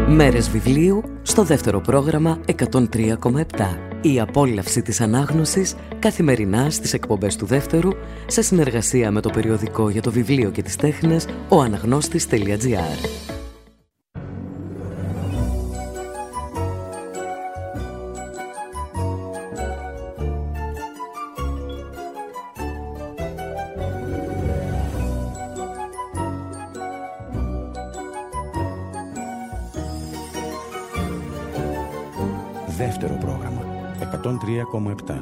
Μέρες βιβλίου στο δεύτερο πρόγραμμα 103,7. Η απόλαυση της ανάγνωσης καθημερινά στις εκπομπές του δεύτερου σε συνεργασία με το περιοδικό για το βιβλίο και τις τέχνες oanagnostis.gr. Δεύτερο πρόγραμμα 103,7.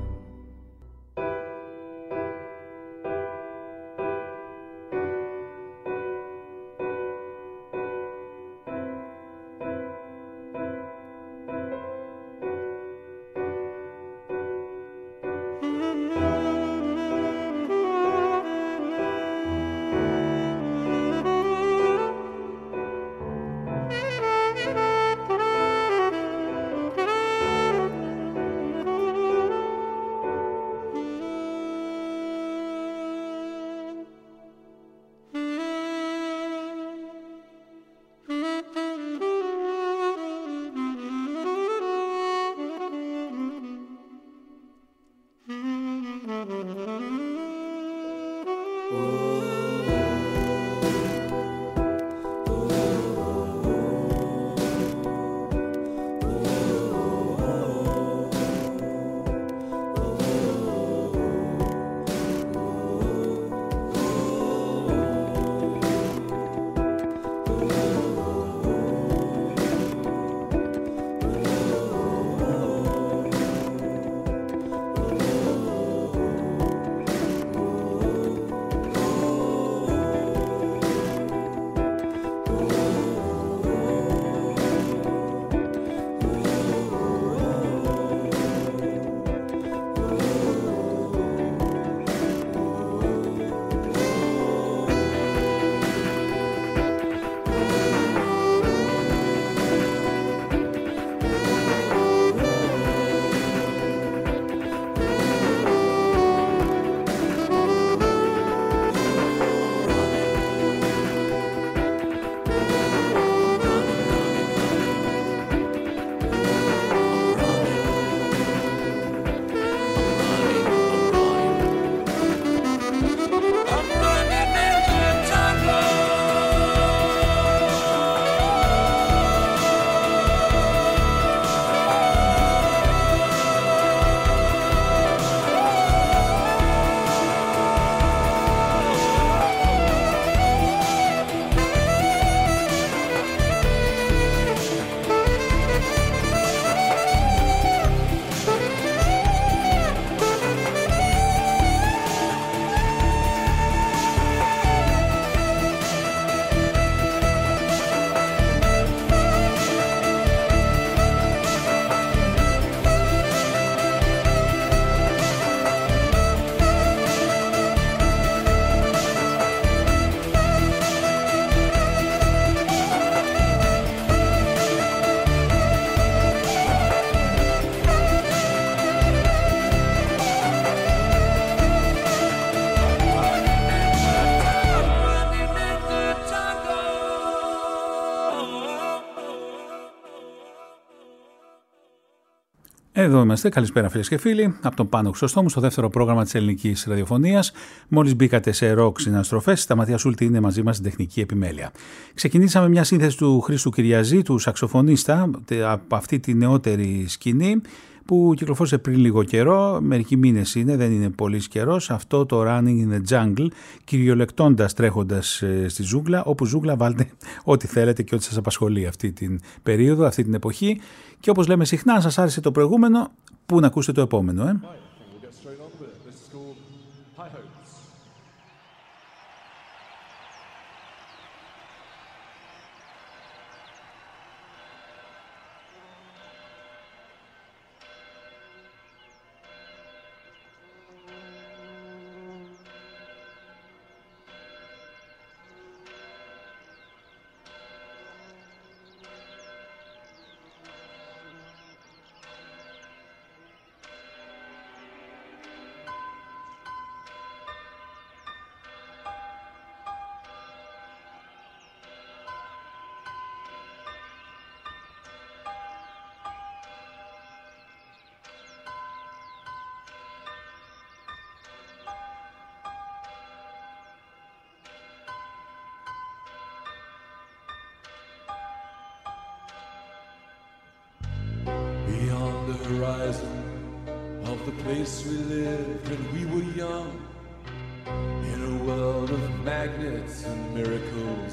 Εδώ είμαστε. Καλησπέρα φίλες και φίλοι. Από τον Πάνο Χρυσοστόμου στο δεύτερο πρόγραμμα της ελληνικής ραδιοφωνίας. Μόλις μπήκατε σε ροκ συναστροφές, η Σταματία Σούλτη είναι μαζί μας στην τεχνική επιμέλεια. Ξεκινήσαμε μια σύνθεση του Χρήστου Κυριαζή, του σαξοφωνίστα, από αυτή τη νεότερη σκηνή που κυκλοφόρησε πριν λίγο καιρό, μερικοί μήνες είναι, δεν είναι πολύς καιρός, αυτό το Running in the Jungle, κυριολεκτώντας, τρέχοντας στη ζούγκλα, όπου ζούγκλα βάλτε ό,τι θέλετε και ό,τι σας απασχολεί αυτή την περίοδο, αυτή την εποχή, και όπως λέμε συχνά, αν σας άρεσε το προηγούμενο, πού να ακούσετε το επόμενο, horizon of the place we lived when we were young, in a world of magnets and miracles.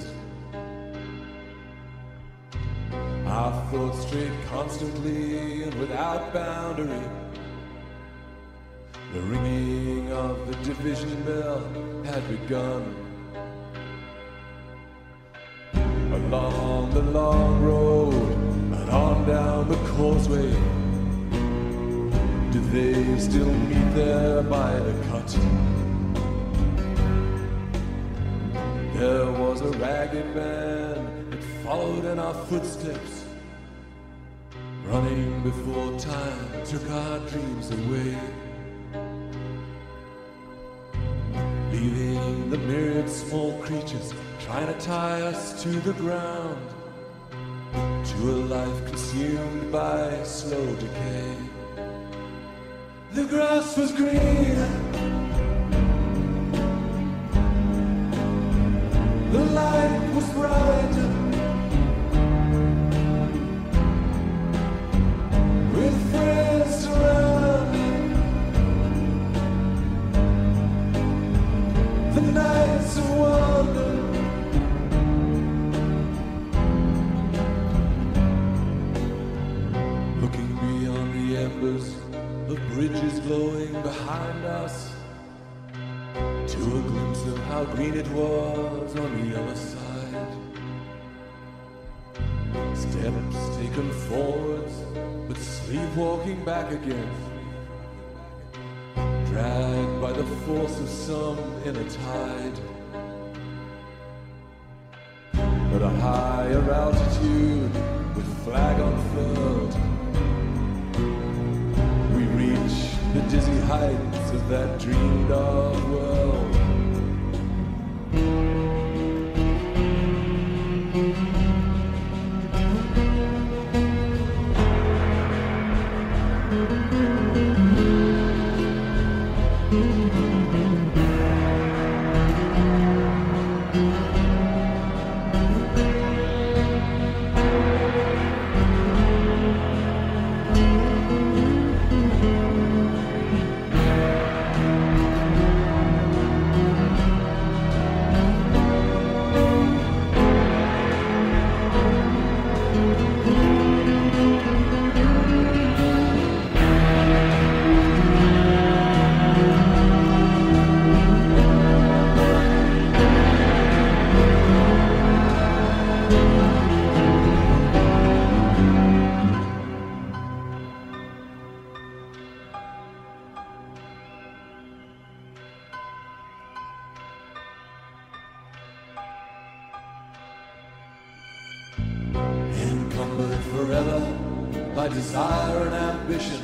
Our thoughts strayed constantly and without boundary. The ringing of the division bell had begun. Along the long road and on down the causeway, do they still meet there by the cut? There was a ragged man that followed in our footsteps, running before time took our dreams away, leaving the myriad small creatures trying to tie us to the ground, to a life consumed by slow decay. The grass was green, the light was bright, with friends surrounding, the nights of wonder. Looking beyond the embers of bridges glowing behind us, to a glimpse of how green it was on the other side. Steps taken forwards, but sleepwalking back again, dragged by the force of some inner tide. At a higher altitude, with flag unfurled, we reach the dizzy heights of that dreamed of world. Forever by desire and ambition,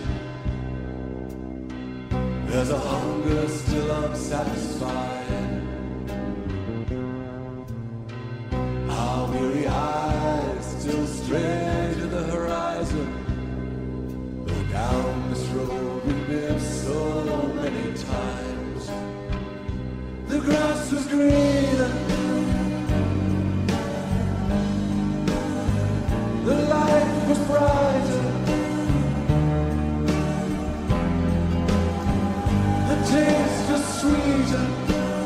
there's a hunger still unsatisfied. Our weary eyes still stray to the horizon, though down this road we've been so many times. The grass was green, the light was brighter, the taste was sweeter.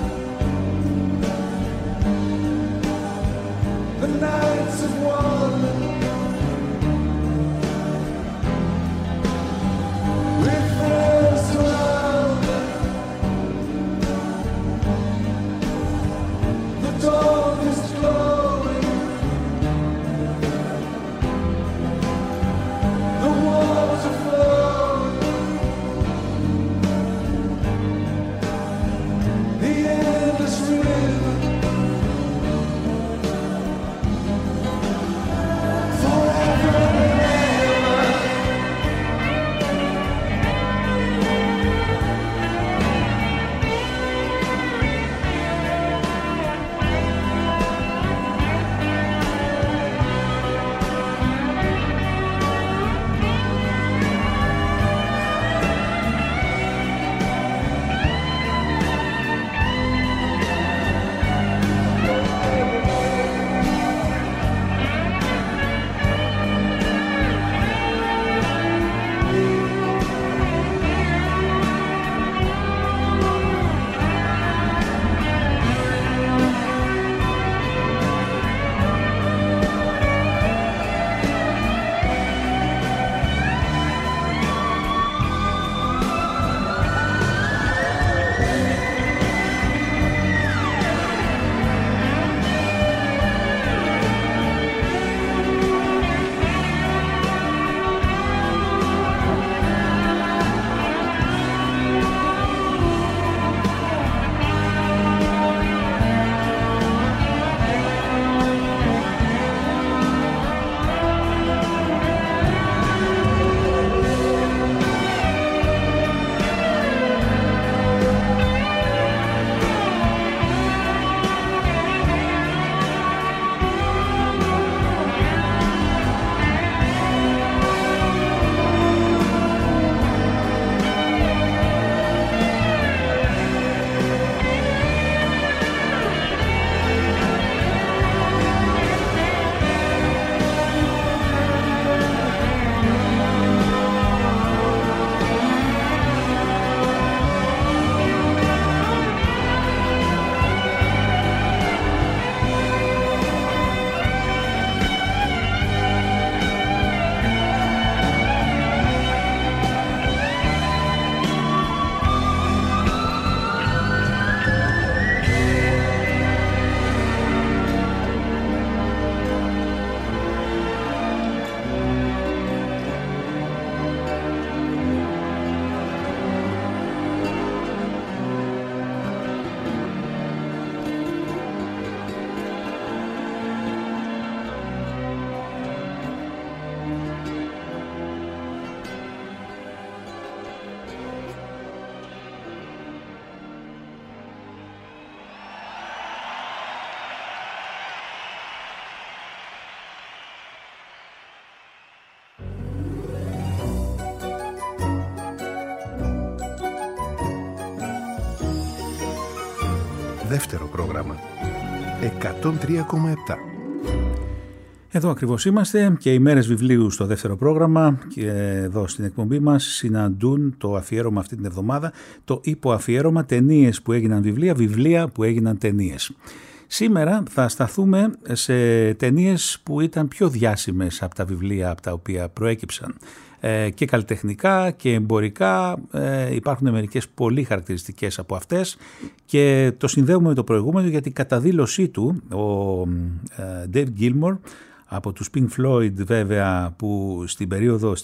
δεύτερο πρόγραμμα. 103,7. Εδώ ακριβώς είμαστε και οι μέρες βιβλίου στο δεύτερο πρόγραμμα και εδώ στην εκπομπή μας συναντούν το αφιέρωμα αυτή την εβδομάδα, το υποαφιέρωμα ταινίες που έγιναν βιβλία, βιβλία που έγιναν ταινίες. Σήμερα θα σταθούμε σε ταινίες που ήταν πιο διάσημες από τα βιβλία από τα οποία προέκυψαν. Και καλλιτεχνικά και εμπορικά υπάρχουν μερικές πολύ χαρακτηριστικές από αυτές και το συνδέουμε με το προηγούμενο γιατί κατά δήλωσή του ο Dave Gilmour από τους Pink Floyd βέβαια που στην περίοδο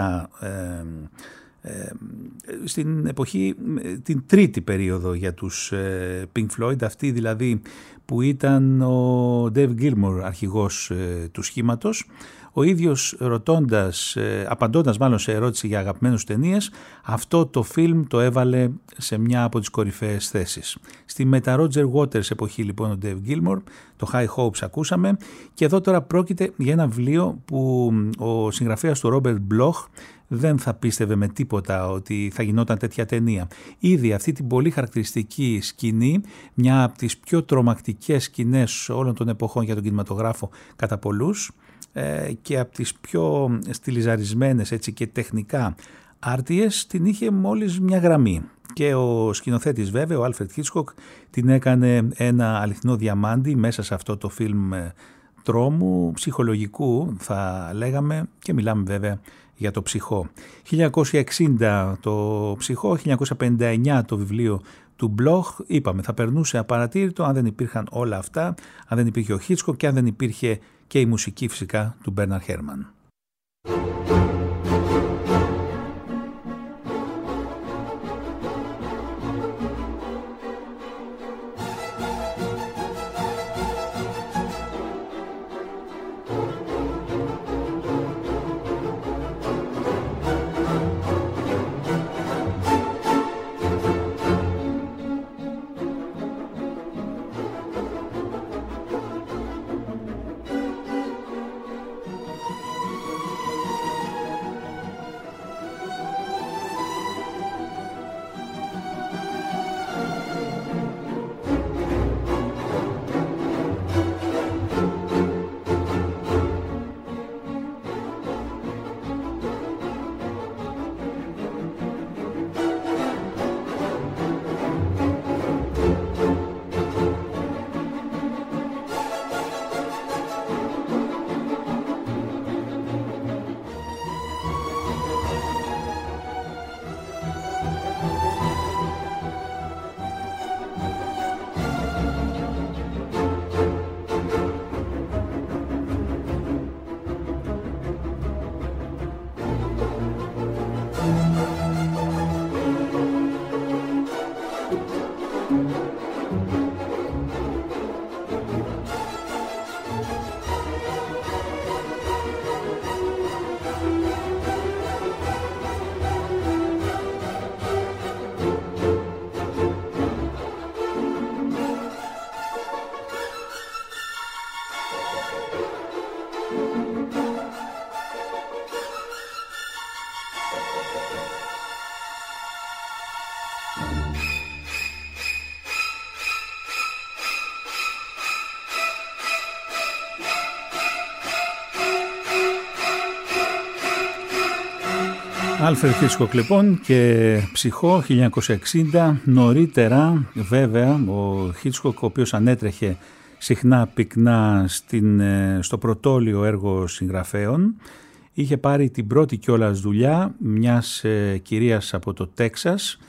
στην εποχή, την τρίτη περίοδο για τους Pink Floyd, αυτή δηλαδή που ήταν ο Dave Gilmour αρχηγός του σχήματος, ο ίδιος απαντώντας μάλλον σε ερώτηση για αγαπημένους ταινίες, αυτό το φιλμ το έβαλε σε μια από τις κορυφαίες θέσεις. Στη μετα Roger Waters εποχή λοιπόν ο Dave Gilmour, το High Hopes ακούσαμε και εδώ τώρα πρόκειται για ένα βιβλίο που ο συγγραφέας του Robert Bloch δεν θα πίστευε με τίποτα ότι θα γινόταν τέτοια ταινία. Ήδη αυτή την πολύ χαρακτηριστική σκηνή, μια από τις πιο τρομακτικές σκηνές όλων των εποχών για τον κινηματογράφο κατά πολλούς και από τις πιο στιλιζαρισμένες έτσι και τεχνικά άρτιες, την είχε μόλις μια γραμμή. Και ο σκηνοθέτης βέβαια, ο Alfred Hitchcock, την έκανε ένα αληθινό διαμάντι μέσα σε αυτό το φιλμ τρόμου, ψυχολογικού θα λέγαμε και μιλάμε βέβαια για το Ψυχό. 1960 το Ψυχό, 1959 το βιβλίο του Bloch, είπαμε θα περνούσε απαρατήρητο αν δεν υπήρχαν όλα αυτά, αν δεν υπήρχε ο Hitchcock και αν δεν υπήρχε και η μουσική φυσικά του Bernard Herrmann. Alfred Hitchcock λοιπόν και Ψυχό 1960. Νωρίτερα βέβαια ο Hitchcock, ο οποίος ανέτρεχε συχνά πυκνά στο πρωτόλιο έργο συγγραφέων, είχε πάρει την πρώτη κιόλας δουλειά μιας κυρίας από το Τέξας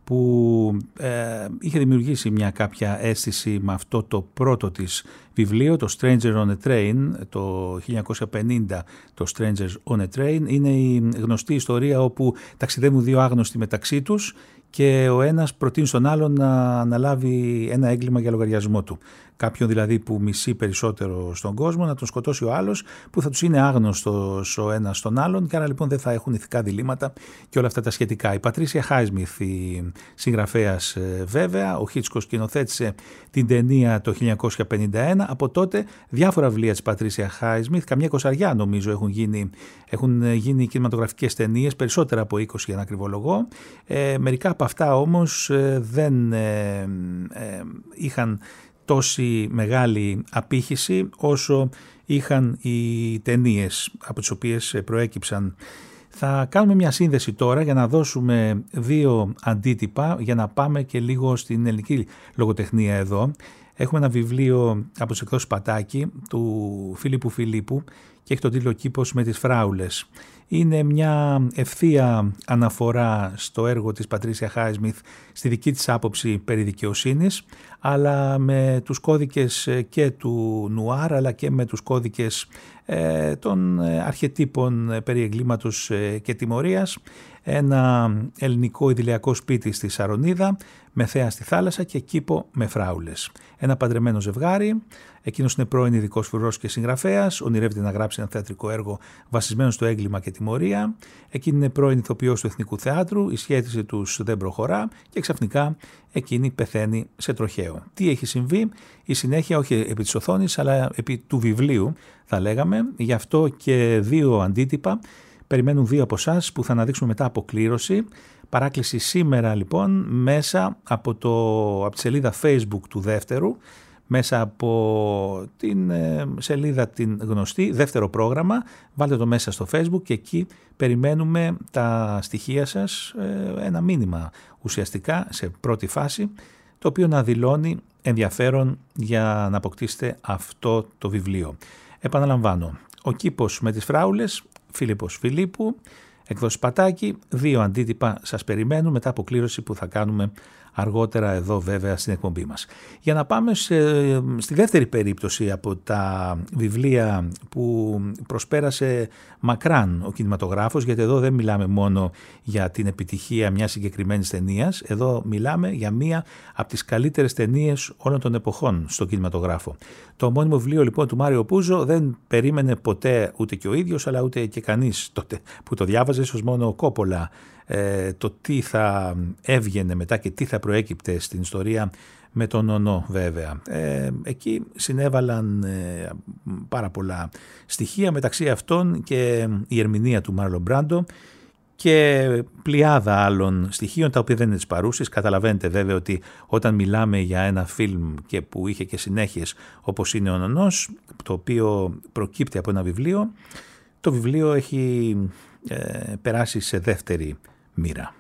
που είχε δημιουργήσει μια κάποια αίσθηση με αυτό το πρώτο της βιβλίο, το Stranger on a Train, το 1950, το Strangers on a Train. Είναι η γνωστή ιστορία όπου ταξιδεύουν δύο άγνωστοι μεταξύ τους και ο ένας προτείνει στον άλλον να αναλάβει ένα έγκλημα για λογαριασμό του. Κάποιον δηλαδή που μισεί περισσότερο στον κόσμο, να τον σκοτώσει ο άλλος, που θα τους είναι άγνωστος ο ένας στον άλλον και άρα λοιπόν δεν θα έχουν ηθικά διλήμματα και όλα αυτά τα σχετικά. Η Πατρίσια Χάισμιθ, η συγγραφέας βέβαια, ο Hitchcock σκηνοθέτησε την ταινία το 1951. Από τότε διάφορα βιβλία της Πατρίσια Χάισμιθ, καμιά 20 νομίζω έχουν γίνει κινηματογραφικές ταινίες, περισσότερα από 20 για να ακριβολογώ. Μερικά από από αυτά όμως δεν είχαν τόση μεγάλη απήχηση όσο είχαν οι ταινίες από τις οποίες προέκυψαν. Θα κάνουμε μια σύνδεση τώρα για να δώσουμε δύο αντίτυπα για να πάμε και λίγο στην ελληνική λογοτεχνία εδώ. Έχουμε ένα βιβλίο από τις εκδόσεις Πατάκη του Φίλιππου Φιλίππου και έχει τον τίτλο «Κήπος με τις φράουλες». Είναι μια ευθεία αναφορά στο έργο της Πατρίσια Χάισμιθ στη δική της άποψη περί δικαιοσύνης, αλλά με τους κώδικες και του νουάρ αλλά και με τους κώδικες των αρχετύπων περί εγκλήματος και τιμωρίας. Ένα ελληνικό ιδηλιακό σπίτι στη Σαρονίδα με θέα στη θάλασσα και κήπο με φράουλες. Ένα παντρεμένο ζευγάρι, εκείνος είναι πρώην ειδικός φρουρός και συγγραφέας, ονειρεύεται να γράψει ένα θεατρικό έργο βασισμένο στο έγκλημα και τιμωρία. Εκείνη είναι πρώην ηθοποιός του Εθνικού Θεάτρου, η σχέση τους δεν προχωρά και ξαφνικά εκείνη πεθαίνει σε τροχαίο. Τι έχει συμβεί? Η συνέχεια όχι επί της οθόνης αλλά επί του βιβλίου θα λέγαμε, γι' αυτό και δύο αντίτυπα. Περιμένουν δύο από εσάς που θα αναδείξουμε μετά αποκλήρωση. Παράκληση σήμερα λοιπόν μέσα από τη σελίδα Facebook του Δεύτερου, μέσα από την σελίδα την γνωστή, δεύτερο πρόγραμμα, βάλτε το μέσα στο Facebook και εκεί περιμένουμε τα στοιχεία σας, ένα μήνυμα ουσιαστικά σε πρώτη φάση, το οποίο να δηλώνει ενδιαφέρον για να αποκτήσετε αυτό το βιβλίο. Επαναλαμβάνω, «Ο κήπος με τις φράουλες», Φίλιππος Φιλίππου, εκδόσεις Πατάκη, δύο αντίτυπα σας περιμένουν μετά από κλήρωση που θα κάνουμε αργότερα εδώ βέβαια στην εκπομπή μας. Για να πάμε στη δεύτερη περίπτωση από τα βιβλία που προσπέρασε μακράν ο κινηματογράφος, γιατί εδώ δεν μιλάμε μόνο για την επιτυχία μιας συγκεκριμένης ταινίας, εδώ μιλάμε για μία από τις καλύτερες ταινίες όλων των εποχών στον κινηματογράφο. Το ομώνυμο βιβλίο λοιπόν του Μάριο Πούζο δεν περίμενε ποτέ ούτε και ο ίδιος αλλά ούτε και κανείς τότε που το διάβαζε, ίσως μόνο ο Κόπολα, το τι θα έβγαινε μετά και τι θα προέκυπτε στην ιστορία με τον Νονό βέβαια. Εκεί συνέβαλαν πάρα πολλά στοιχεία, μεταξύ αυτών και η ερμηνεία του Μάρλον Μπράντο και πλειάδα άλλων στοιχείων τα οποία δεν είναι της παρούσης. Καταλαβαίνετε βέβαια ότι όταν μιλάμε για ένα φιλμ και που είχε και συνέχειες όπως είναι ο Νονός, το οποίο προκύπτει από ένα βιβλίο, το βιβλίο έχει περάσει σε δεύτερη μοίρα.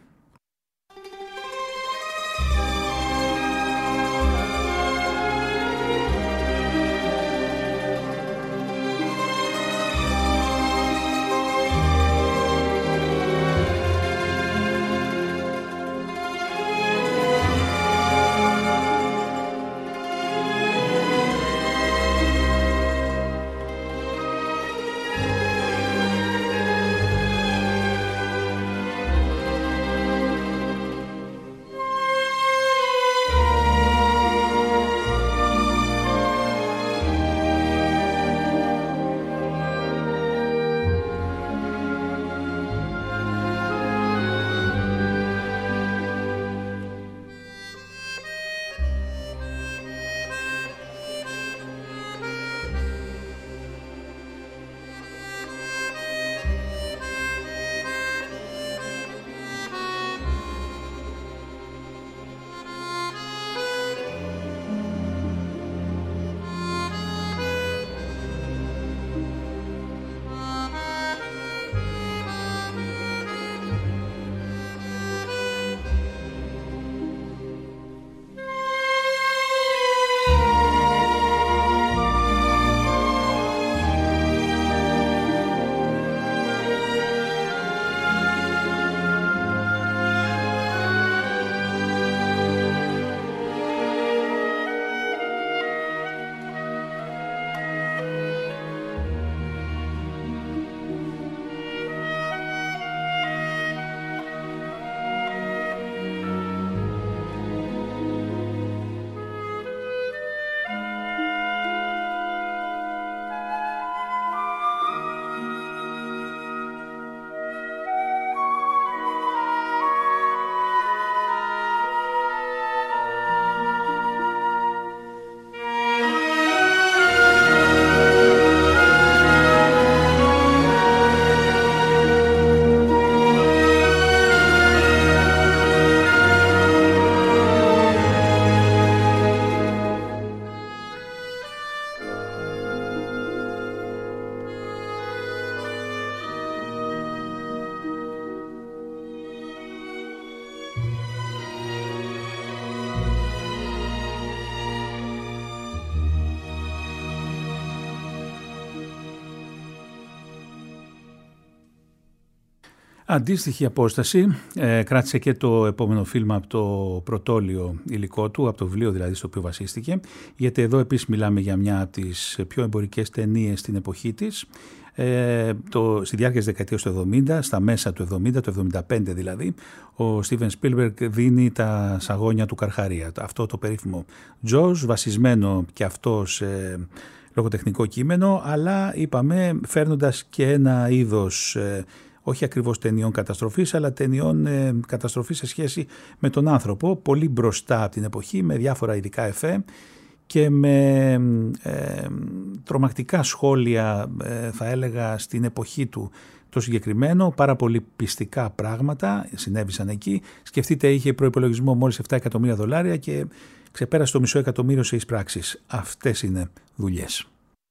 Αντίστοιχη απόσταση κράτησε και το επόμενο φιλμ από το πρωτόλιο υλικό του, από το βιβλίο δηλαδή στο οποίο βασίστηκε, γιατί εδώ επίσης μιλάμε για μια από τις πιο εμπορικές ταινίες στην εποχή της, στη διάρκεια της δεκαετίας του 70, στα μέσα του 70, το 75 δηλαδή, ο Στίβεν Σπίλμπεργκ δίνει τα σαγόνια του Καρχαρία, αυτό το περίφημο Jaws, βασισμένο και αυτό σε λογοτεχνικό κείμενο, αλλά είπαμε φέρνοντας και ένα είδος όχι ακριβώς ταινιών καταστροφής, αλλά ταινιών καταστροφής σε σχέση με τον άνθρωπο, πολύ μπροστά από την εποχή, με διάφορα ειδικά εφέ και με τρομακτικά σχόλια, θα έλεγα, στην εποχή του. Το συγκεκριμένο, πάρα πολύ πιστικά πράγματα συνέβησαν εκεί. Σκεφτείτε, είχε προϋπολογισμό μόλις $7 εκατομμύρια και ξεπέρασε το $500 εκατομμύριο σε εισπράξεις. Αυτές είναι δουλειές.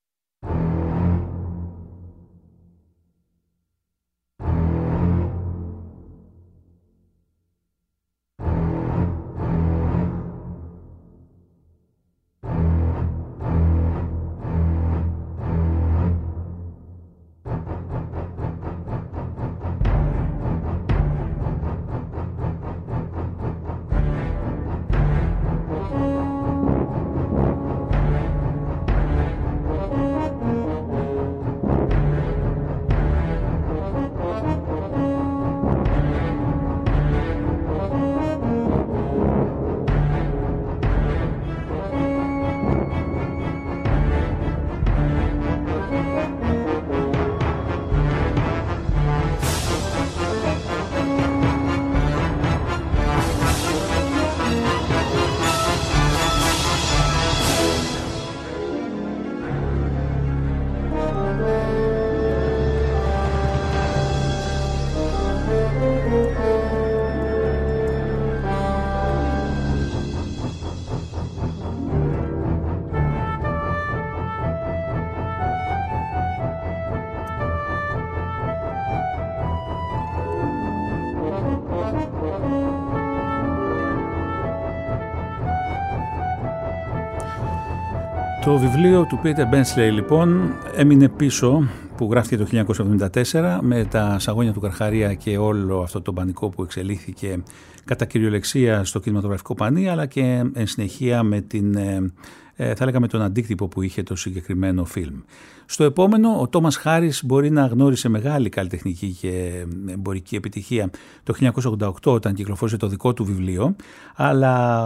Το βιβλίο του Peter Benchley λοιπόν έμεινε πίσω, που γράφτηκε το 1974 με τα σαγόνια του Καρχαρία και όλο αυτό το πανικό που εξελίχθηκε κατά κυριολεξία στο κινηματογραφικό πανί, αλλά και εν συνεχεία με θα λέγαμε τον αντίκτυπο που είχε το συγκεκριμένο φιλμ. Στο επόμενο, ο Τόμας Χάρις μπορεί να γνώρισε μεγάλη καλλιτεχνική και εμπορική επιτυχία το 1988 όταν κυκλοφόρησε το δικό του βιβλίο, αλλά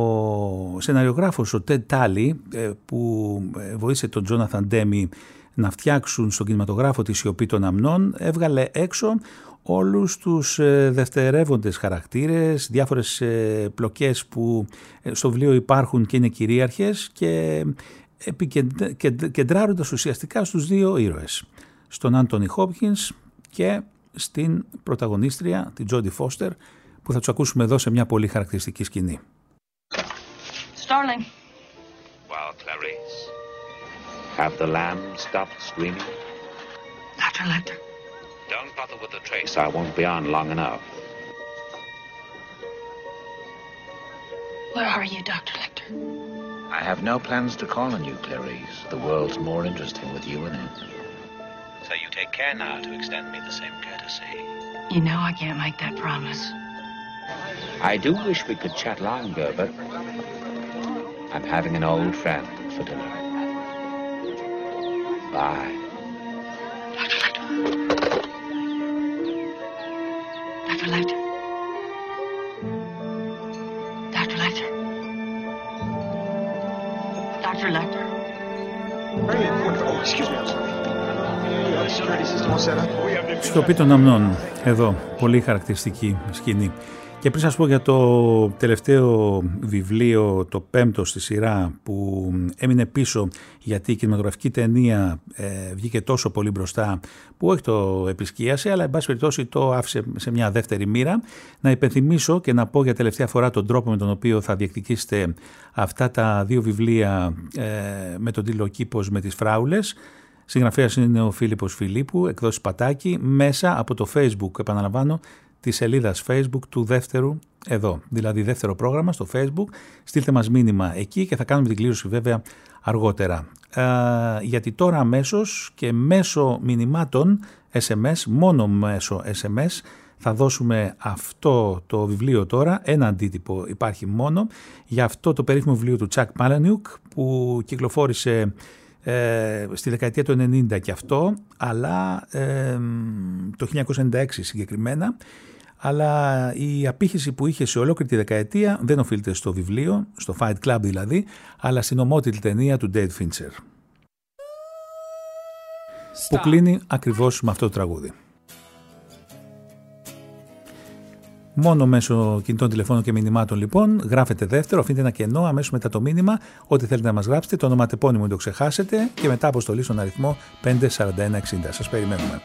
ο σεναριογράφος ο Τεντ Τάλι που βοήθησε τον Τζόναθαν Ντέμι να φτιάξουν στον κινηματογράφο τη σιωπή των αμνών, έβγαλε έξω όλους τους δευτερεύοντες χαρακτήρες, διάφορες πλοκές που στο βιβλίο υπάρχουν και είναι κυρίαρχες και κεντράροντας ουσιαστικά στους δύο ήρωες, στον Άντονι Χόπκινς και στην πρωταγωνίστρια, την Τζόντι Φώστερ, που θα τους ακούσουμε εδώ σε μια πολύ χαρακτηριστική σκηνή. Starling. Well, Clarice, have the lambs stopped screaming? Dr. Lecter. Don't bother with the trace. I won't be on long enough. Where are you, Dr. Lecter? I have no plans to call on you, Clarice. The world's more interesting with you in it. So you take care now to extend me the same courtesy. You know I can't make that promise. I do wish we could chat longer, but I'm having an old friend for dinner. Bye. Dr. Lecter. Dr. Lecter. Dr. Lecter. Dr. Lecter. Σιωπή των αμνών, εδώ, πολύ χαρακτηριστική σκηνή. Και πριν σας πω για το τελευταίο βιβλίο, το πέμπτο στη σειρά, που έμεινε πίσω γιατί η κινηματογραφική ταινία βγήκε τόσο πολύ μπροστά που όχι το επισκίασε, αλλά εν πάση περιπτώσει το άφησε σε μια δεύτερη μοίρα, να υπενθυμίσω και να πω για τελευταία φορά τον τρόπο με τον οποίο θα διεκδικήσετε αυτά τα δύο βιβλία με τον τίτλο «Κήπος με τις φράουλες». Συγγραφέας είναι ο Φίλιππος Φιλίππου, εκδόσεις Πατάκη, μέσα από το Facebook, επαναλαμβάνω, της σελίδας Facebook του δεύτερου εδώ, δηλαδή δεύτερο πρόγραμμα στο Facebook. Στείλτε μας μήνυμα εκεί και θα κάνουμε την κλήρωση βέβαια αργότερα. Γιατί τώρα αμέσως και μέσω μηνυμάτων SMS, μόνο μέσω SMS, θα δώσουμε αυτό το βιβλίο τώρα, ένα αντίτυπο υπάρχει μόνο, για αυτό το περίφημο βιβλίο του Chuck Palahniuk που κυκλοφόρησε στη δεκαετία του 90 και αυτό, αλλά το 1996 συγκεκριμένα, αλλά η απήχηση που είχε σε ολόκληρη τη δεκαετία δεν οφείλεται στο βιβλίο, στο Fight Club δηλαδή, αλλά στην ομότιτλη ταινία του David Fincher, που κλείνει ακριβώς με αυτό το τραγούδι. Μόνο μέσω κινητών τηλεφώνων και μηνυμάτων λοιπόν, γράφετε δεύτερο, αφήνετε ένα κενό αμέσως μετά το μήνυμα, ό,τι θέλετε να μας γράψετε, το ονοματεπώνυμο μην το ξεχάσετε και μετά αποστολή στον αριθμό 54160. Σας περιμένουμε.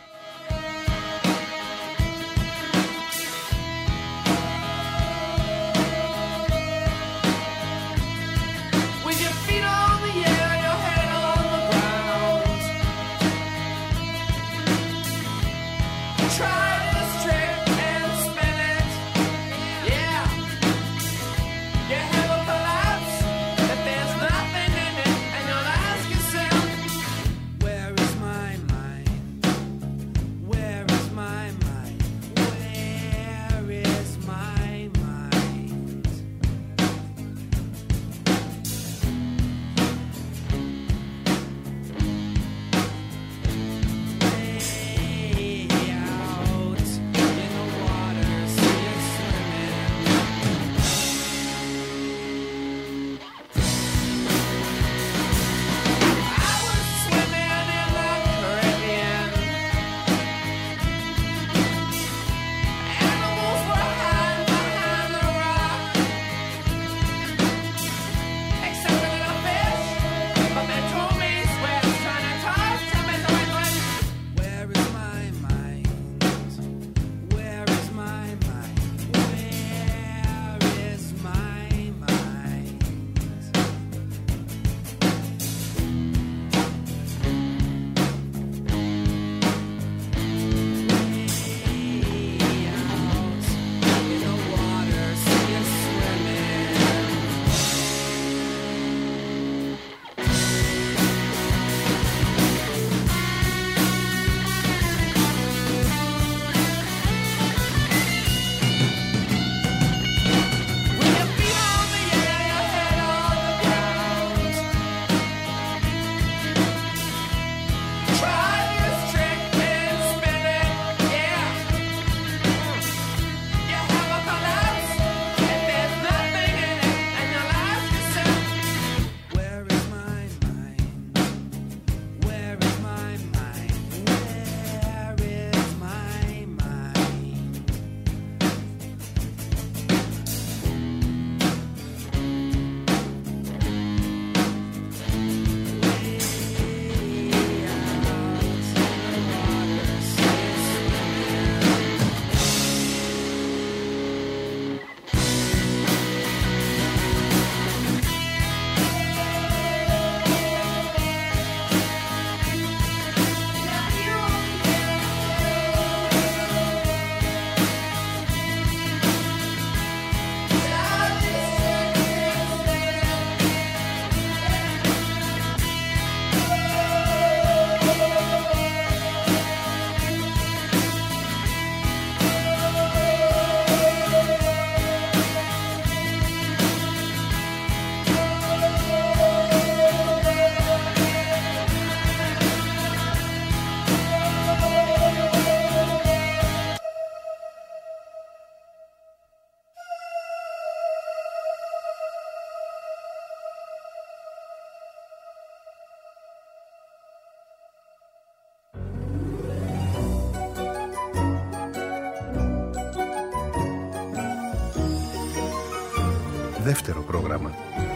Δεύτερο πρόγραμμα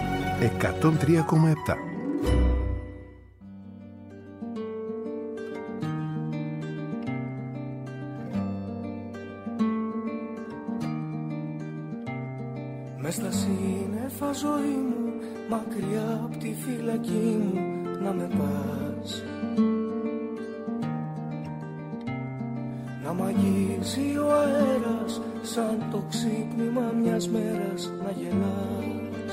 103,7. Μες στα σύννεφα ζωή μου, μακριά απ' τη φυλακή μου, να με πας. να μ' αγγίζει ο αέρας σαν το ξύπνημα μιας μέρας να γελάς.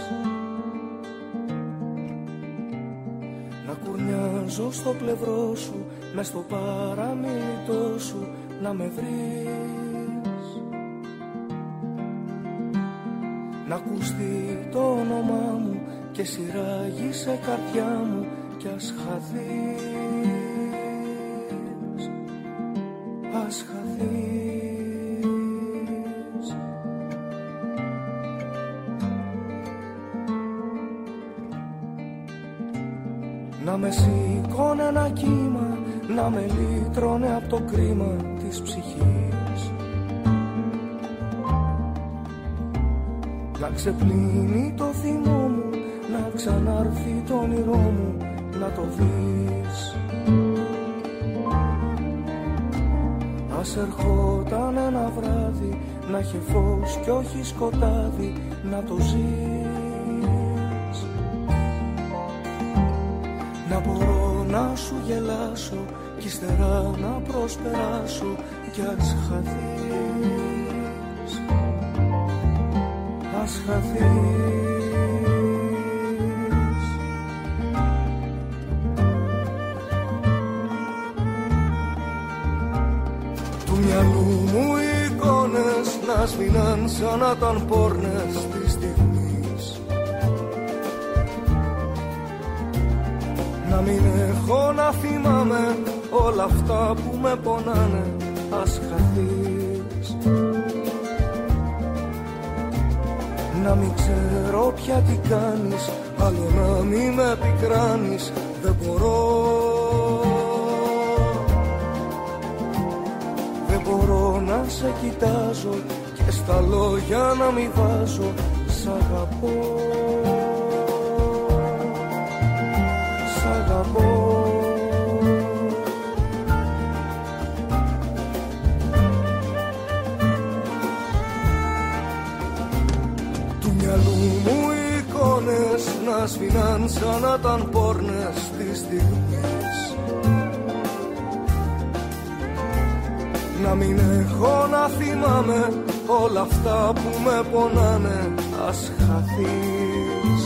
Να κουρνιάζω στο πλευρό σου, μες στο παραμύθι σου να με βρεις. Να ακουστεί το όνομά μου και σειράγει σε καρδιά μου κι ας χαθείς, ας χαθείς. Να με σηκώνε ένα κύμα, να με λύτρωνε από το κρίμα της ψυχής. Να ξεπλύνει το θυμό μου, να ξανάρθει το όνειρό μου, να το δεις. Ας ερχόταν ένα βράδυ, να έχει φως κι όχι σκοτάδι, να το ζεις. Να μπορώ να σου γελάσω κι ύστερα να προσπεράσω κι ας χαθείς, ας χαθείς. Του μυαλού μου οι εικόνες να σβήναν σαν να ήταν πόρνες της στιγμής. Να μην έχω να θυμάμαι όλα αυτά που με πονάνε, ας χαθείς. Να μην ξέρω πια τι κάνεις, άλλο να μην με πικράνεις, δεν μπορώ. Δεν μπορώ να σε κοιτάζω και στα λόγια να μην βάζω σ' αγαπώ, σ' αγαπώ. Του μυαλού μου οι εικόνες να σβήναν σαν να ήταν πόρνες της στιγμής. Να μην έχω να θυμάμαι όλα αυτά που με πονάνε, ας χαθείς.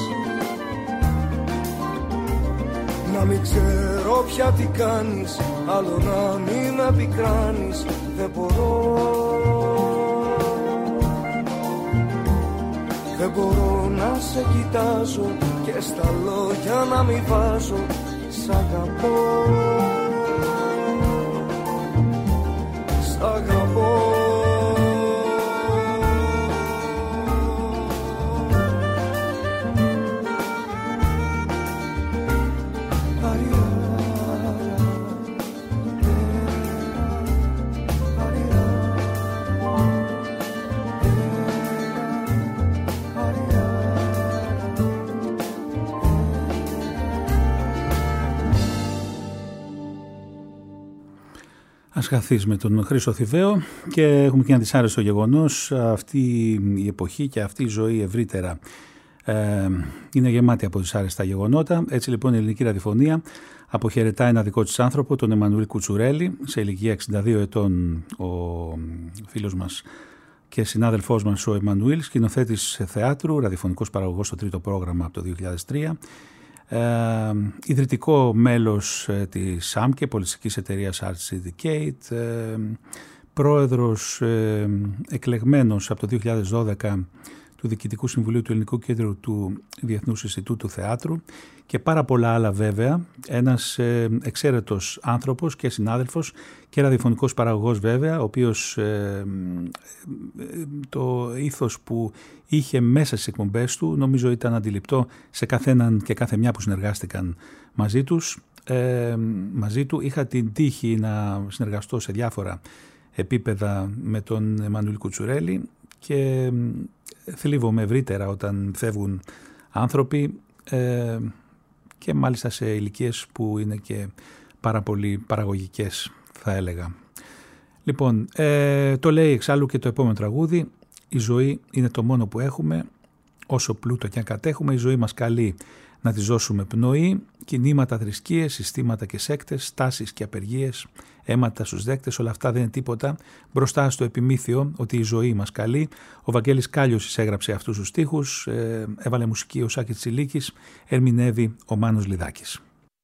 Να μην ξέρω πια τι κάνεις, άλλο να μην με πικράνεις, δεν μπορώ. Δεν μπορώ να σε κοιτάζω και στα λόγια να μην βάζω σ' αγαπώ, σ' αγαπώ. Ας χαθείς με τον Χρήστο Θηβαίο, και έχουμε και ένα δυσάρεστο γεγονός. Αυτή η εποχή και αυτή η ζωή ευρύτερα είναι γεμάτη από δυσάρεστα γεγονότα. Έτσι λοιπόν η ελληνική ραδιοφωνία αποχαιρετά ένα δικό της άνθρωπο, τον Εμμανουήλ Κουτσουρέλη, σε ηλικία 62 ετών. Ο φίλος μας και συνάδελφός μας ο Εμμανουήλ, σκηνοθέτης θεάτρου, ραδιοφωνικός παραγωγός στο τρίτο πρόγραμμα από το 2003. Ιδρυτικό μέλος της ΣΑΜΚΕ, πολιτιστικής εταιρείας Arts Syndicate, πρόεδρος εκλεγμένος από το 2012 του Διοικητικού Συμβουλίου του Ελληνικού Κέντρου του Διεθνούς Ινστιτούτου Θεάτρου και πάρα πολλά άλλα βέβαια. Ένας εξαίρετος άνθρωπος και συνάδελφος και ραδιοφωνικός παραγωγός βέβαια, ο οποίος το ήθος που είχε μέσα στις εκπομπές του νομίζω ήταν αντιληπτό σε καθέναν και κάθε μια που συνεργάστηκαν μαζί του. Είχα την τύχη να συνεργαστώ σε διάφορα επίπεδα με τον Εμμανουήλ Κουτσουρέλη και θλίβομαι ευρύτερα όταν φεύγουν άνθρωποι και μάλιστα σε ηλικίες που είναι και πάρα πολύ παραγωγικές, θα έλεγα. Λοιπόν, το λέει εξάλλου και το επόμενο τραγούδι: η ζωή είναι το μόνο που έχουμε, όσο πλούτο και αν κατέχουμε. Η ζωή μας καλεί να της δώσουμε πνοή, κινήματα, θρησκείες, συστήματα και σέκτες, στάσεις και απεργίες, αίματα στους δέκτες, όλα αυτά δεν είναι τίποτα μπροστά στο επιμήθειο ότι η ζωή μας καλεί. Ο Βαγγέλης Κάλιος εισέγραψε αυτούς τους στίχους, έβαλε μουσική ο Σάκης Τσιλίκης, ερμηνεύει ο Μάνος Λιδάκης.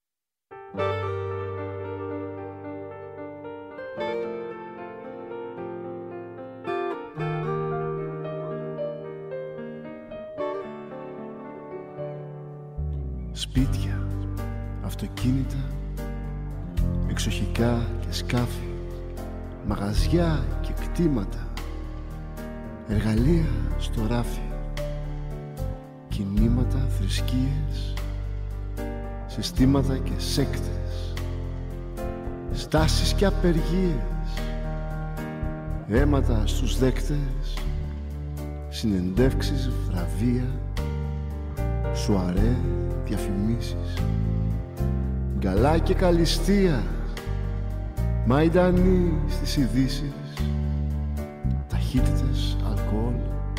Σπίτια, αυτοκίνητα, εξοχικά και σκάφη, μαγαζιά και κτήματα, εργαλεία στο ράφι, κινήματα, θρησκείες, συστήματα και σέκτες, στάσεις και απεργίες, αίματα στους δέκτες, συνεντεύξεις, βραβεία, σουαρέ, διαφημίσεις, γκαλά και καλυστία, μαϊντανοί στις ειδήσεις, ταχύτητες, αλκοόλ,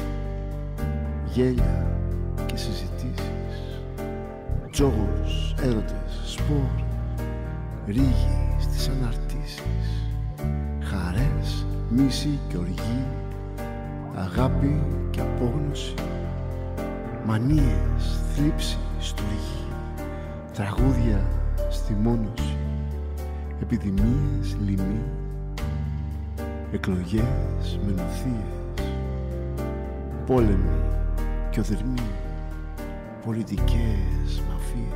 γέλια και συζητήσεις, τζόγους, έρωτες, σπορ, ρίγοι στις αναρτήσεις, χαρές, μίση και οργή, αγάπη και απόγνωση, μανίες, θλίψη, στοργή, τραγούδια στη μόνωση, επιδημίες, λοιμοί, εκλογές, μενωθείες, πόλεμοι και οδερμοί, πολιτικές μαφίες.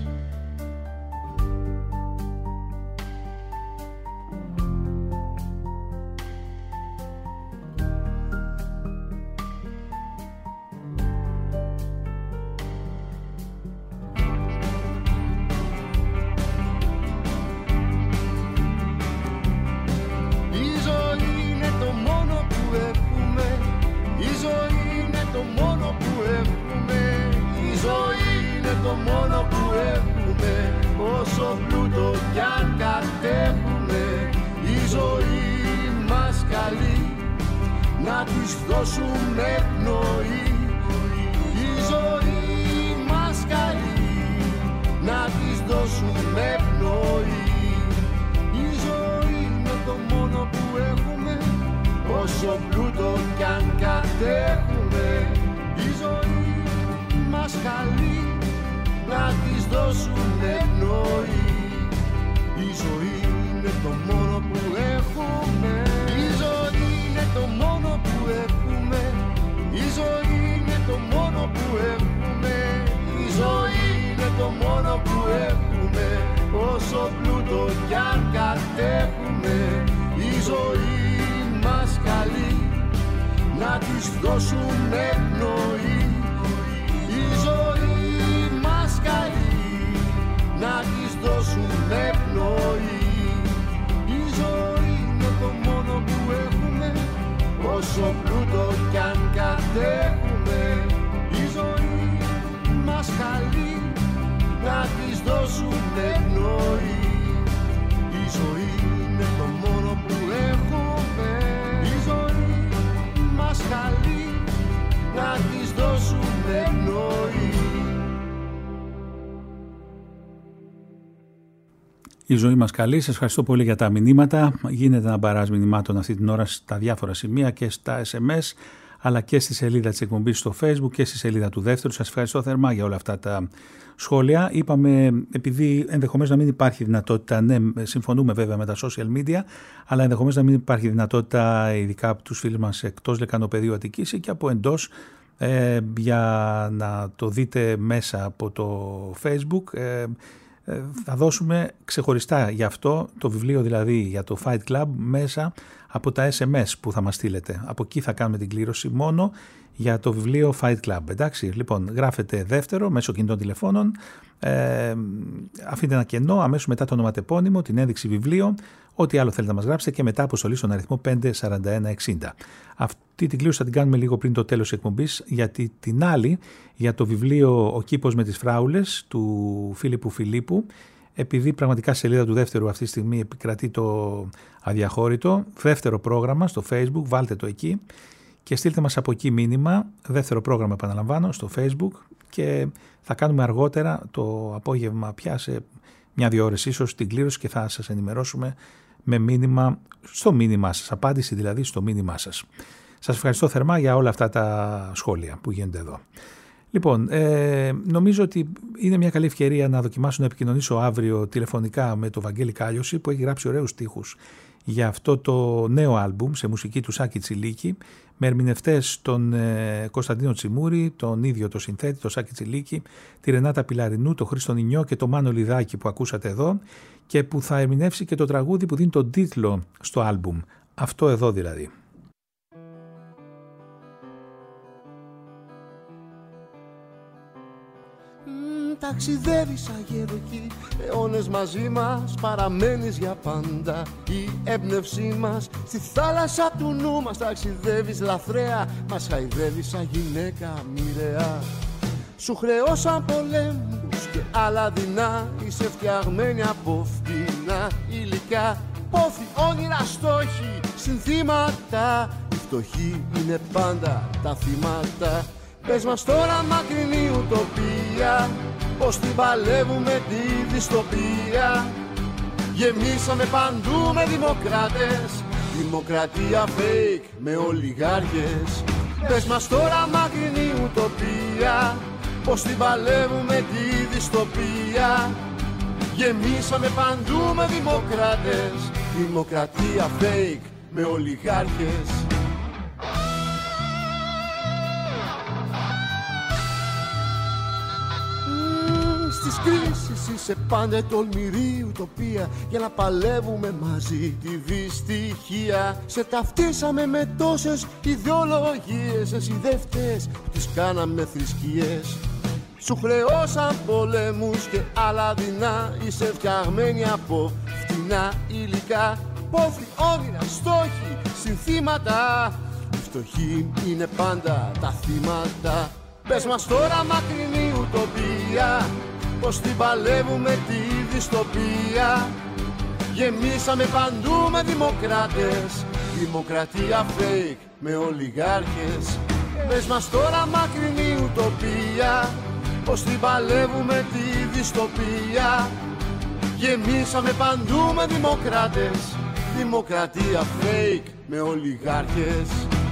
Η ζωή μας καλή. Σας ευχαριστώ πολύ για τα μηνύματα. Γίνεται ένα μπαράζ μηνυμάτων αυτή την ώρα στα διάφορα σημεία και στα SMS, αλλά και στη σελίδα της εκπομπής στο Facebook και στη σελίδα του δεύτερου. Σας ευχαριστώ θερμά για όλα αυτά τα σχόλια. Είπαμε, επειδή ενδεχομένως να μην υπάρχει δυνατότητα, ναι, συμφωνούμε βέβαια με τα social media, αλλά ενδεχομένως να μην υπάρχει δυνατότητα, ειδικά από τους φίλους μας εκτός Λεκανοπεδίου Αττικής ή και από εντός, για να το δείτε μέσα από το Facebook. Θα δώσουμε ξεχωριστά γι' αυτό το βιβλίο, δηλαδή για το Fight Club, μέσα από τα SMS που θα μας στείλετε. Από εκεί θα κάνουμε την κλήρωση μόνο για το βιβλίο Fight Club. Εντάξει, λοιπόν, γράφετε δεύτερο μέσω κινητών τηλεφώνων, αφήνετε ένα κενό, αμέσως μετά το ονοματεπώνυμο, την ένδειξη βιβλίο, ό,τι άλλο θέλετε να μας γράψετε και μετά αποστολή στον αριθμό 54160. Αυτή την κλήρωση θα την κάνουμε λίγο πριν το τέλος της εκπομπής, γιατί την άλλη, για το βιβλίο «Ο κήπος με τις φράουλες» του Φίλιππου Φιλίππου, επειδή πραγματικά σελίδα του δεύτερου αυτή τη στιγμή επικρατεί το αδιαχώρητο, δεύτερο πρόγραμμα στο Facebook, βάλτε το εκεί. και στείλτε μας από εκεί μήνυμα, δεύτερο πρόγραμμα επαναλαμβάνω, στο Facebook, και θα κάνουμε αργότερα το απόγευμα πια σε 1-2 ώρες ίσως την κλήρωση και θα σας ενημερώσουμε με μήνυμα, στο μήνυμά σας, απάντηση δηλαδή στο μήνυμά σας. Σας ευχαριστώ θερμά για όλα αυτά τα σχόλια που γίνονται εδώ. Λοιπόν, νομίζω ότι είναι μια καλή ευκαιρία να δοκιμάσω να επικοινωνήσω αύριο τηλεφωνικά με τον Βαγγέλη Κάλιωση, που έχει γράψει ωραίους στίχους για αυτό το νέο άλμπουμ σε μουσική του Σάκη Τσιλίκη, με ερμηνευτές τον Κωνσταντίνο Τσιμούρη, τον ίδιο το συνθέτη, τον Σάκη Τσιλίκη, τη Ρενάτα Πιλαρινού, τον Χρήστο Νινιό και τον Μάνο Λιδάκη που ακούσατε εδώ, και που θα ερμηνεύσει και το τραγούδι που δίνει τον τίτλο στο άλμπουμ. Αυτό εδώ δηλαδή. Ταξιδεύεις αγεροκή, αιώνες μαζί μας, παραμένεις για πάντα. Η έμπνευσή μας στη θάλασσα του νου μας. Ταξιδεύεις λαθρέα, μας χαϊδεύεις σαν γυναίκα μοιραία. Σου χρεώσαν πολέμους και άλλα δεινά. Είσαι φτιαγμένη από φτηνά υλικά. Πόθη, όνειρα, στόχοι, συνθήματα. Οι φτωχοί είναι πάντα τα θύματα. Πες μας τώρα μακρινή ουτοπία, πως την παλεύουμε τη δυστοπία. Γεμίσαμε παντού με δημοκράτες, δημοκρατία fake με ολιγάρχες. Πες μας τώρα μακρινή ουτοπία, πως την παλεύουμε τη δυστοπία. Γεμίσαμε παντού με δημοκράτες, δημοκρατία fake με ολιγάρχες. Στις κρίσεις είσαι πάντα τολμηρή ουτοπία, για να παλεύουμε μαζί τη δυστυχία. Σε ταυτίσαμε με τόσες ιδεολογίες, εσύ δεν φταίς που τις κάναμε θρησκείες. Σου χρεώσαν πολέμους και άλλα δεινά. Είσαι φτιαγμένη από φτηνά υλικά. Πόθη, όνειρα, στόχοι, συνθήματα. Οι φτωχοί είναι πάντα τα θύματα. Πες μας τώρα μακρινή ουτοπία, πως την παλεύουμε τη δυστοπία. Γεμίσαμε παντού με δημοκράτες, δημοκρατία fake με ολιγάρχες. Πες μας τώρα μακρινή ουτοπία, πως την παλεύουμε τη δυστοπία. Γεμίσαμε παντού με δημοκράτες, δημοκρατία fake με ολιγάρχες.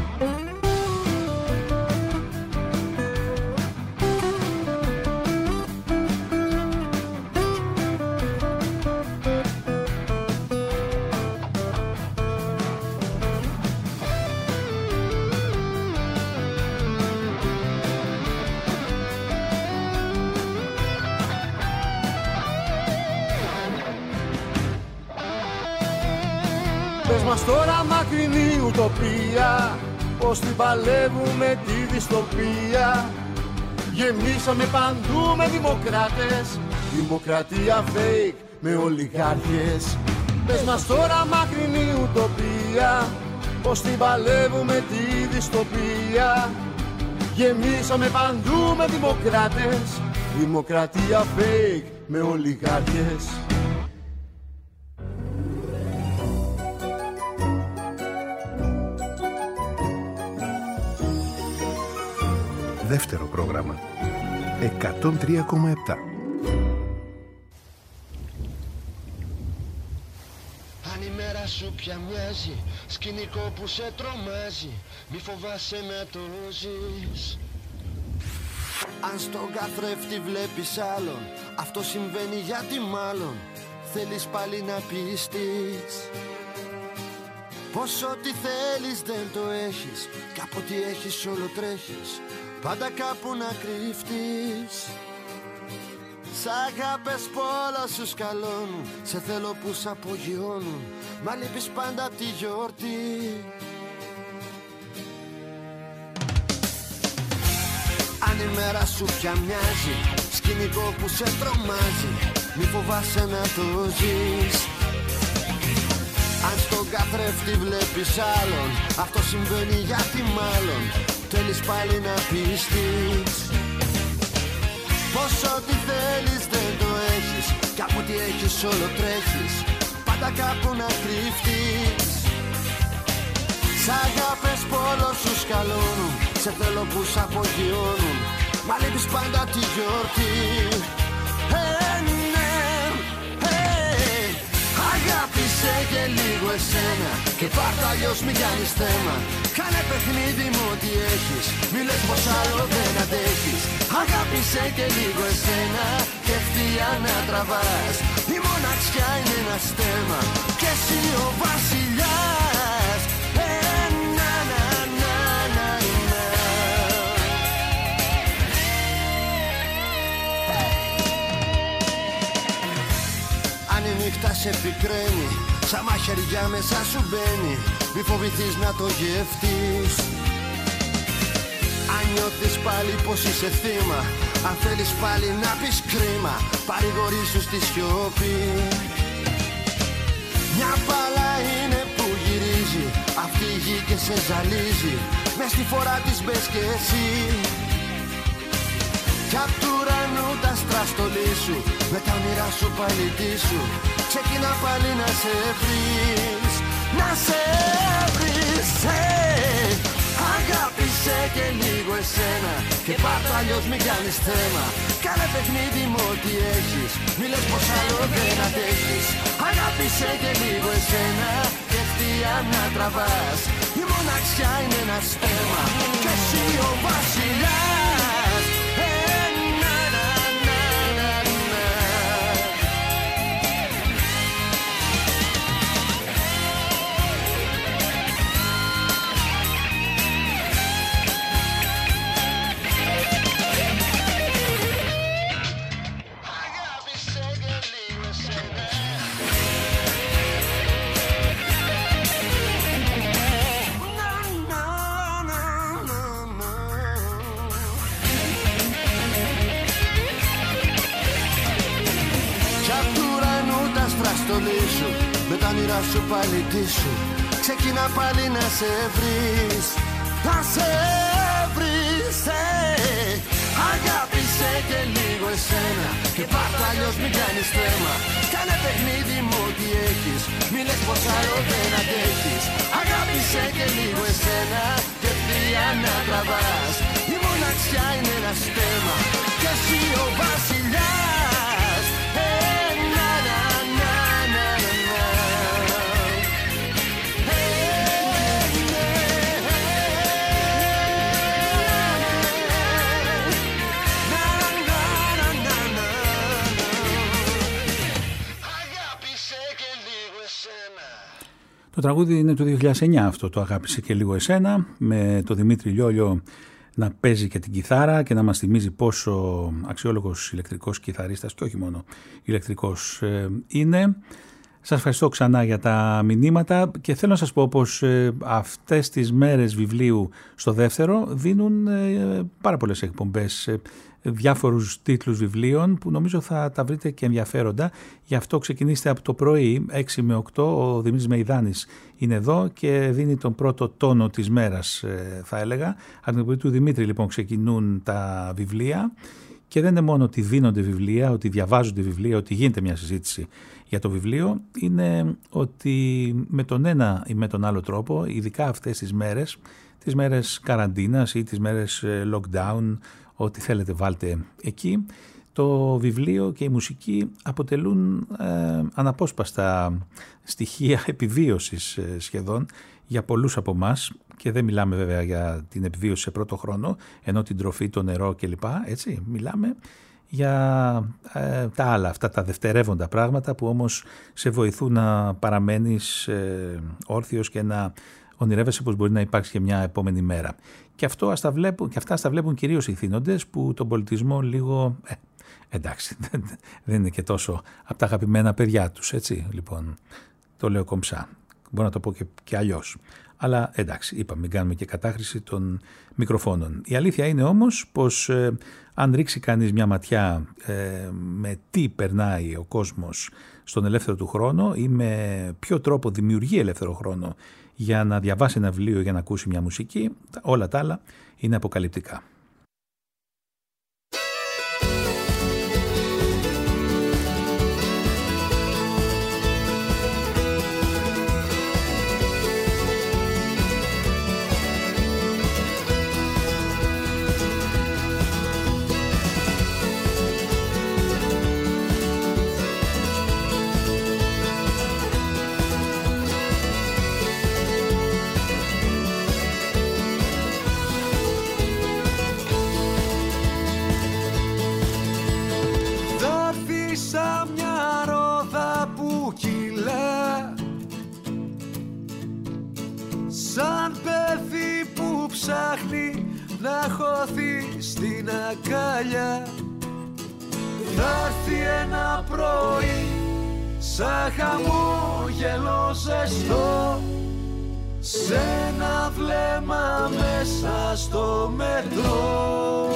Πες μας τώρα μακρινή ουτοπία, πως την παλεύουμε τη δυστοπία. Γεμίσαμε παντού με δημοκράτες, δημοκρατία fake με ολιγάρχες. Πες μας τώρα μακρινή ουτοπία, πως την παλεύουμε τη δυστοπία. Γεμίσαμε παντού με δημοκράτες, δημοκρατία fake με ολιγάρχες. Δεύτερο πρόγραμμα 103,7. Αν η μέρα σου πια μοιάζει σκηνικό που σε τρομάζει, μη φοβάσαι να το ζεις. Αν στον καθρέφτη βλέπεις άλλον, αυτό συμβαίνει γιατί μάλλον θέλεις πάλι να πιστείς πως ό,τι θέλεις δεν το έχεις, κι από ό,τι έχεις όλο τρέχεις, πάντα κάπου να κρυφτείς. Σ' αγάπες πολλά σου σκαλώνουν, σε θέλω που σ' απογειώνουν, μα λείπεις πάντα απ' τη γιορτή. Αν η μέρα σου πια μοιάζει σκηνικό που σε τρομάζει, μη φοβάσαι να το ζεις. Αν στον καθρέφτη βλέπεις άλλον, αυτό συμβαίνει γιατί μάλλον θέλεις πάλι να πιστείς πως ό,τι θέλεις δεν το έχεις, κι από ό,τι έχεις όλο τρέχεις, πάντα κάπου να κρυφτείς. Σ' αγάπες πόλο σου σκαλώ Σε θέλω που σ' απογειώνουν, μα λείπεις πάντα τη γιορτή. Ναι, αγάπησε και λίγο εσένα και πάρ' το, αλλιώς μην κάνεις θέμα. Κάνε παιχνίδι μου ό,τι έχεις, μη λες πως άλλο δεν αντέχεις. Αγάπησε και λίγο εσένα και ευθεία να τραβάς. Η μοναξιά είναι ένα στέμα και εσύ ο βασιλιάς. Να, να, να, να, να. Αν η νύχτα σε πικραίνει, σαν μαχαιριά μέσα σου μπαίνει, μη φοβηθείς να το γευτείς. Αν νιώθεις πάλι πως είσαι θύμα, αν θέλεις πάλι να πεις κρίμα, παρηγορήσου στη σιωπή. Μια μπάλα είναι που γυρίζει, αυτή η γη και σε ζαλίζει, μες στη φορά της μπες και εσύ. Κι απ' του ουρανού τα στραστολί σου, με τα όνειρά σου πάλι τι σου, ξεκινά πάλι να σε βρεις, να σε βρεις. Αγάπησε και λίγο εσένα και πάρ' το, αλλιώς μην κάνεις θέμα. Κάνε παιχνίδι με ό,τι έχεις, μη λες πως άλλο δεν αντέχεις. Αγάπησε και λίγο εσένα και ευθεία να τραβάς. Η μοναξιά είναι ένα στέμα και εσύ ο βασιλιάς. Να, να, να, να, να. Με τα όνειρά σου πάλι τι σου, ξεκινά πάλι να σε βρεις, να σε βρεις. Αγάπησε και λίγο εσένα και πάρ' το, αλλιώς μην κάνεις θέμα. Κάνε παιχνίδι μου ό,τι έχεις, μη λες πως άλλο δεν αντέχεις. Αγάπησε και λίγο εσένα και ευθεία να τραβάς. Η μοναξιά είναι ένα στέμα και εσύ ο βασιλιάς. Να, να, να, να, να. Το τραγούδι είναι του 2009 αυτό, το «Αγάπησε και λίγο εσένα», με το Δημήτρη Λιόλιο να παίζει και την κιθάρα και να μας θυμίζει πόσο αξιόλογος ηλεκτρικός κιθαρίστας και όχι μόνο ηλεκτρικός είναι. Σας ευχαριστώ ξανά για τα μηνύματα και θέλω να σας πω πως αυτές τις μέρες βιβλίου στο δεύτερο δίνουν πάρα πολλές εκπομπές, διάφορους τίτλους βιβλίων που νομίζω θα τα βρείτε και ενδιαφέροντα. Γι' αυτό ξεκινήστε από το πρωί 6 με 8, ο Δημήτρης Μεϊδάνης είναι εδώ και δίνει τον πρώτο τόνο της μέρας, θα έλεγα. Από την εκπομπή του Δημήτρη λοιπόν ξεκινούν τα βιβλία και δεν είναι μόνο ότι δίνονται βιβλία, ότι διαβάζονται βιβλία, ότι γίνεται μια συζήτηση για το βιβλίο, είναι ότι με τον ένα ή με τον άλλο τρόπο, ειδικά αυτές τις μέρες καραντίνας ή τις μέρες lockdown, ό,τι θέλετε βάλτε εκεί, το βιβλίο και η μουσική αποτελούν αναπόσπαστα στοιχεία επιβίωσης σχεδόν για πολλούς από εμάς, και δεν μιλάμε βέβαια για την επιβίωση σε πρώτο χρόνο, ενώ την τροφή, το νερό κλπ. Έτσι, μιλάμε για τα άλλα, αυτά τα δευτερεύοντα πράγματα που όμως σε βοηθούν να παραμένεις όρθιος και να ονειρεύεσαι πως μπορεί να υπάρξει και μια επόμενη μέρα. Και αυτά ας τα βλέπουν κυρίως οι θύνοντες που τον πολιτισμό λίγο, εντάξει, δεν είναι και τόσο από τα αγαπημένα παιδιά τους, έτσι, λοιπόν, το λέω κομψά. Μπορώ να το πω και αλλιώς. Αλλά εντάξει, είπαμε, μην κάνουμε και κατάχρηση των μικροφώνων. Η αλήθεια είναι όμως πως αν ρίξει κανείς μια ματιά με τι περνάει ο κόσμος στον ελεύθερο του χρόνο ή με ποιο τρόπο δημιουργεί ελεύθερο χρόνο για να διαβάσει ένα βιβλίο, για να ακούσει μια μουσική, όλα τα άλλα είναι αποκαλυπτικά. σαν παιδί που ψάχνει να χωθεί στην αγκάλια. Θα έρθει ένα πρωί σαν χαμόγελο ζεστό, σ' ένα βλέμμα μέσα στο μετρό.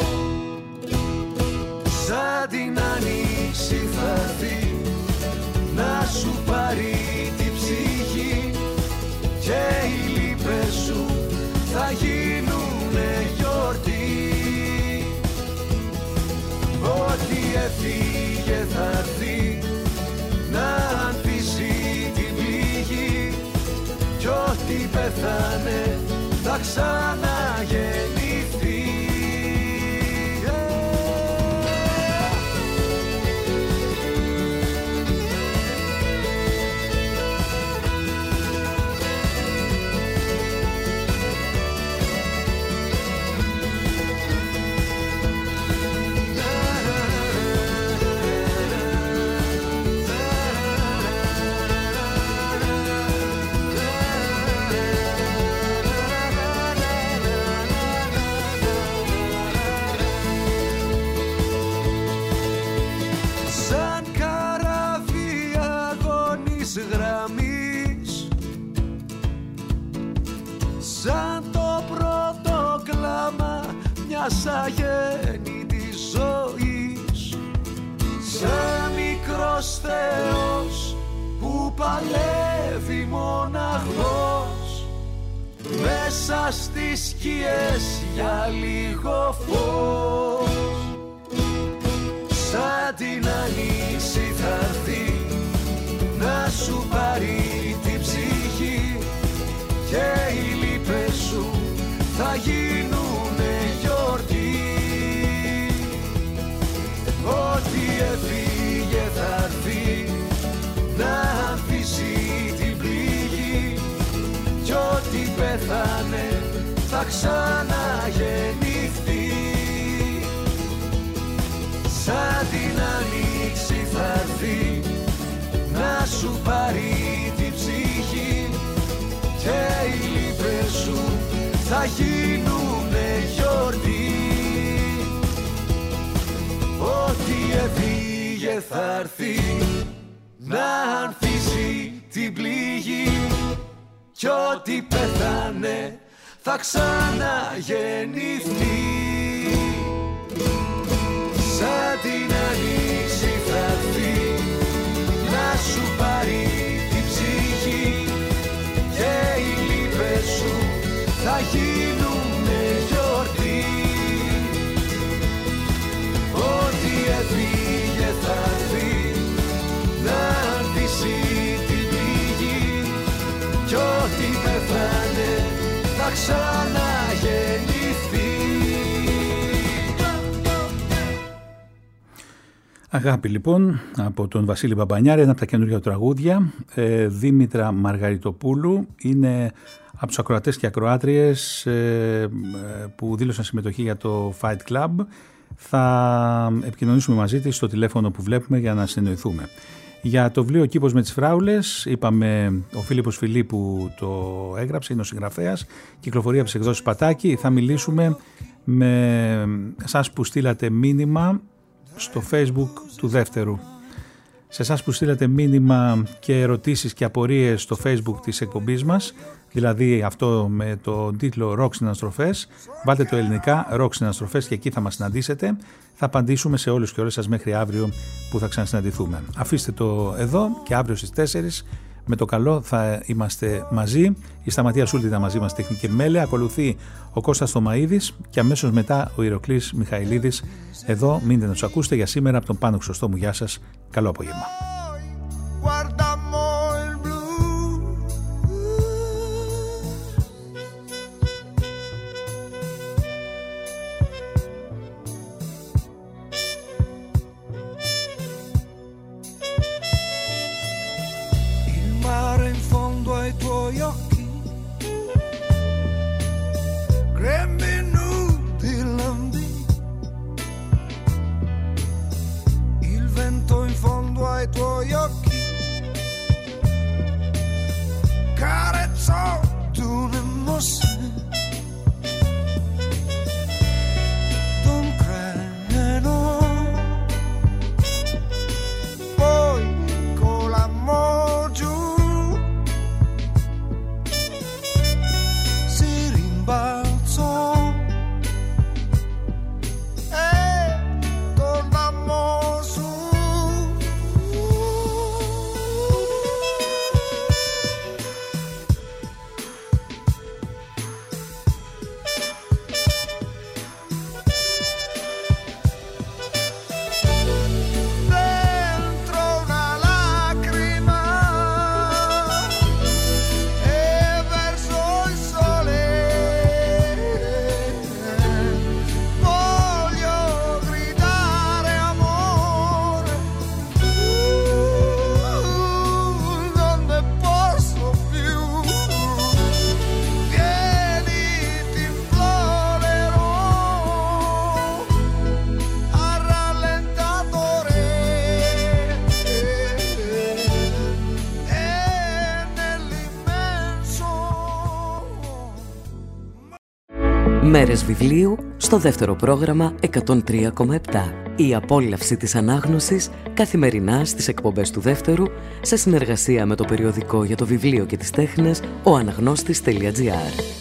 Σαν την άνοιξη θα έρθει να σου πάρει την ψυχή και οι λύπες σου θα γίνουνε γιορτή. Ό,τι έφυγε θα έρθει να ανθίσει την πληγή κι ό,τι πέθανε θα ξαναγεννηθεί. Γραμμής, σαν το πρώτο κλάμα μιας αγέννητης ζωής, σαν μικρός θεός που παλεύει μοναχός μέσα στις σκιές για λίγο φως. Σαν την άνοιξη θα έρθει να σου πάρει την ψυχή και οι λύπες σου θα γίνουνε γιορτή. Ό,τι έφυγε θα έρθει να ανθίσει την πληγή κι ό,τι πέθανε θα ξαναγεννηθεί. Σαν την άνοιξη θα έρθει να σου πάρει την ψυχή και οι λύπες σου θα γίνουνε γιορτή. Ό,τι έφυγε θα έρθει να ανθίσει την πληγή κι ό,τι πέθανε θα ξαναγεννηθεί. Σαν την άνοιξη θα έρθει να σου πάρει την ψυχή και οι λύπες σου θα γίνουνε γιορτή. Ό,τι έφυγε θα έρθει να ανθίσει την πληγή κι ό,τι πέθανε θα ξαναγεννηθεί. Αγάπη λοιπόν από τον Βασίλη Μπαμπανιάρη, ένα από τα καινούργια τραγούδια. Δήμητρα Μαργαριτοπούλου είναι από τους ακροατές και ακροάτριες που δήλωσαν συμμετοχή για το Fight Club. Θα επικοινωνήσουμε μαζί της στο τηλέφωνο που βλέπουμε για να συνεννοηθούμε. Για το βιβλίο «Κήπος με τις φράουλες» είπαμε ο Φίλιππος Φιλίππου το έγραψε, είναι ο συγγραφέας, κυκλοφορεί από τις εκδόσεις Πατάκη. Θα μιλήσουμε με εσάς που στείλατε μήνυμα στο Facebook του Δεύτερου. Σε εσάς που στείλατε μήνυμα και ερωτήσεις και απορίες στο Facebook της εκπομπής μας, δηλαδή αυτό με το τίτλο «Ροκ Συναστροφές», βάλτε το ελληνικά «Ροκ Συναστροφές» και εκεί θα μας συναντήσετε. Θα απαντήσουμε σε όλους και όλες σας μέχρι αύριο που θα ξανασυναντηθούμε. Αφήστε το εδώ και αύριο στις 4 με το καλό θα είμαστε μαζί. Η Σταματία Σούλτη ήταν μαζί μας, τεχνική επιμέλεια. Ακολουθεί ο Κώστας Θωμαΐδης και αμέσως μετά ο Ηρωκλής Μιχαηλίδης. Εδώ μείνετε να τους ακούσετε. Για σήμερα από τον Πάνο Χρυσοστόμου. Γεια σας. Καλό απόγευμα. Ai tuoi Μέρες βιβλίου στο δεύτερο πρόγραμμα 103,7. Η απόλαυση της ανάγνωσης καθημερινά στις εκπομπές του δεύτερου σε συνεργασία με το περιοδικό για το βιβλίο και τις τέχνες ο Αναγνώστης.gr.